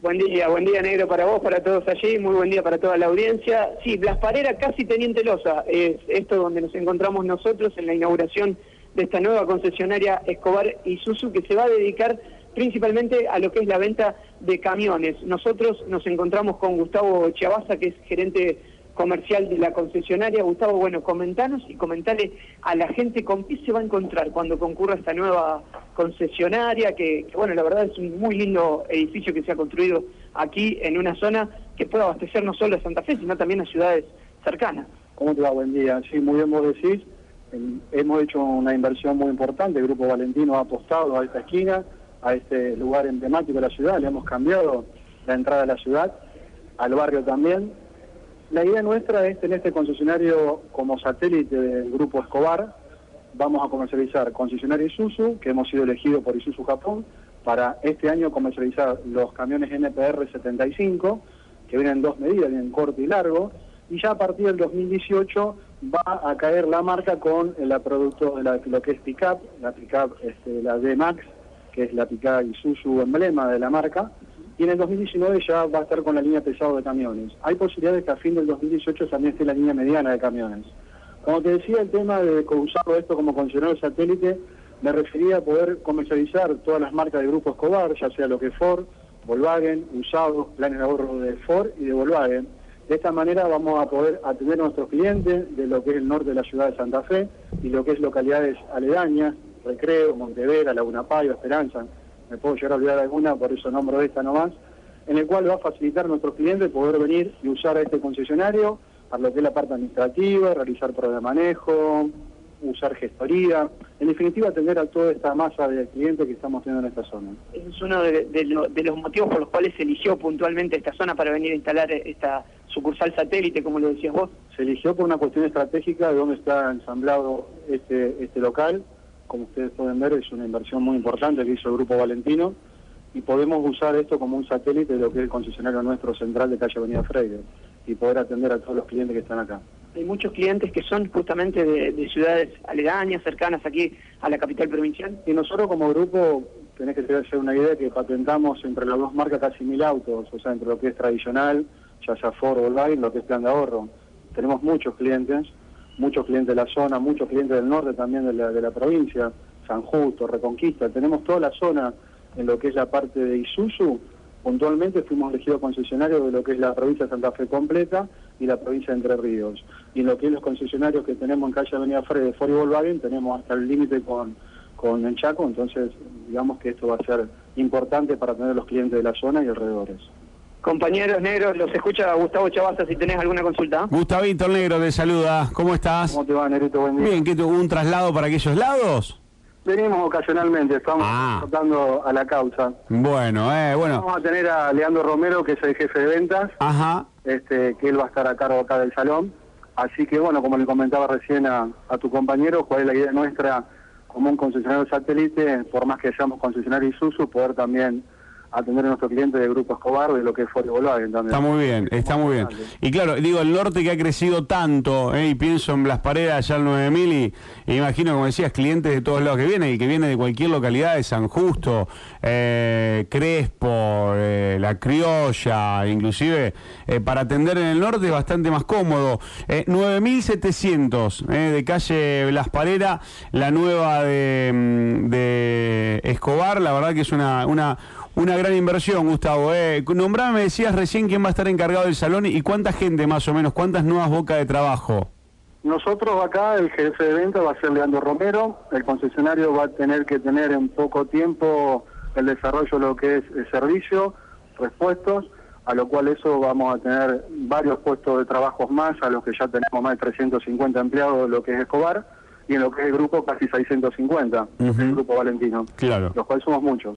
Buen día negro para vos, para todos allí, muy buen día para toda la audiencia. Sí, Blas Parera, casi Teniente Loza, es esto donde nos encontramos nosotros en la inauguración de esta nueva concesionaria Escobar Isuzu, que se va a dedicar principalmente a lo que es la venta de camiones. Nosotros nos encontramos con Gustavo Chiabaza, que es gerente comercial de la concesionaria. Gustavo, bueno, comentanos y comentale a la gente con qué se va a encontrar cuando concurra esta nueva concesionaria, que bueno, la verdad es un muy lindo edificio que se ha construido aquí en una zona que puede abastecer no solo a Santa Fe, sino también a ciudades cercanas. ¿Cómo te va? Buen día. Sí, muy bien vos decís. Hemos hecho una inversión muy importante, el Grupo Valentino ha apostado a esta esquina, a este lugar emblemático de la ciudad, le hemos cambiado la entrada a la ciudad, al barrio también. La idea nuestra es tener este concesionario como satélite del Grupo Escobar. Vamos a comercializar concesionario Isuzu, que hemos sido elegidos por Isuzu Japón, para este año comercializar los camiones NPR 75, que vienen en dos medidas, vienen corto y largo, y ya a partir del 2018 va a caer la marca con el producto de lo que es pickup, la pickup la D-Max, que es la pickup Isuzu emblema de la marca, y en el 2019 ya va a estar con la línea pesado de camiones. Hay posibilidades que a fin del 2018 también esté la línea mediana de camiones. Como te decía, el tema de usarlo esto como concesionario satélite, me refería a poder comercializar todas las marcas del Grupo Escobar, ya sea lo que es Ford, Volkswagen, usados, planes de ahorro de Ford y de Volkswagen. De esta manera vamos a poder atender a nuestros clientes de lo que es el norte de la ciudad de Santa Fe y lo que es localidades aledañas, Recreo, Montevera, Laguna Payo, Esperanza, me puedo llegar a olvidar alguna, por eso nombro esta nomás, en el cual va a facilitar a nuestros clientes poder venir y usar a este concesionario para lo que es la parte administrativa, realizar pruebas de manejo, usar gestoría, en definitiva atender a toda esta masa de clientes que estamos teniendo en esta zona. Es uno de los motivos por los cuales se eligió puntualmente esta zona para venir a instalar esta sucursal satélite, como lo decías vos. Se eligió por una cuestión estratégica de dónde está ensamblado este local. Como ustedes pueden ver, es una inversión muy importante que hizo el Grupo Valentino y podemos usar esto como un satélite de lo que es el concesionario nuestro central de calle Avenida Freire y poder atender a todos los clientes que están acá. Hay muchos clientes que son justamente de ciudades aledañas, cercanas aquí a la capital provincial. Y nosotros como grupo, tenés que hacer una idea que patentamos entre las dos marcas casi 1000 autos, o sea, entre lo que es tradicional, ya sea Ford o Volkswagen, lo que es plan de ahorro. Tenemos muchos clientes de la zona, muchos clientes del norte también de la provincia, San Justo, Reconquista, tenemos toda la zona en lo que es la parte de Isuzu. Puntualmente fuimos elegidos concesionarios de lo que es la provincia de Santa Fe completa y la provincia de Entre Ríos. Y en lo que es los concesionarios que tenemos en calle Avenida Freire de Ford y Volkswagen, tenemos hasta el límite con el Chaco, entonces digamos que esto va a ser importante para tener los clientes de la zona y alrededores. Compañeros negros, los escucha Gustavo Chiabaza si tenés alguna consulta. Gustavito el negro te saluda, ¿cómo estás? ¿Cómo te va, Negrito? Buen día. Bien, ¿qué tuvo un traslado para aquellos lados? Venimos ocasionalmente, estamos tratando a la causa. Bueno, Vamos a tener a Leandro Romero, que es el jefe de ventas, Ajá. que él va a estar a cargo acá del salón. Así que bueno, como le comentaba recién a tu compañero, cuál es la idea nuestra como un concesionario satélite, por más que seamos concesionario Isuzu, poder también atender a nuestros clientes del Grupo Escobar, de lo que es Ford y Volkswagen también. Está muy bien. Y claro, digo, el norte que ha crecido tanto, y pienso en Blas Parera, allá al 9000, y imagino, como decías, clientes de todos lados que vienen, y que viene de cualquier localidad, de San Justo, Crespo, La Criolla, inclusive, para atender en el norte es bastante más cómodo. 9700 de calle Blas Parera, la nueva de Escobar, la verdad que es una gran inversión, Gustavo. Nombrame, me decías recién quién va a estar encargado del salón y cuánta gente más o menos, cuántas nuevas bocas de trabajo. Nosotros acá, el jefe de venta va a ser Leandro Romero, el concesionario va a tener que tener en poco tiempo el desarrollo de lo que es el servicio, repuestos, a lo cual eso vamos a tener varios puestos de trabajo más, a los que ya tenemos más de 350 empleados de lo que es Escobar, y en lo que es el grupo casi 650, el Grupo Valentino, claro. Los cuales somos muchos.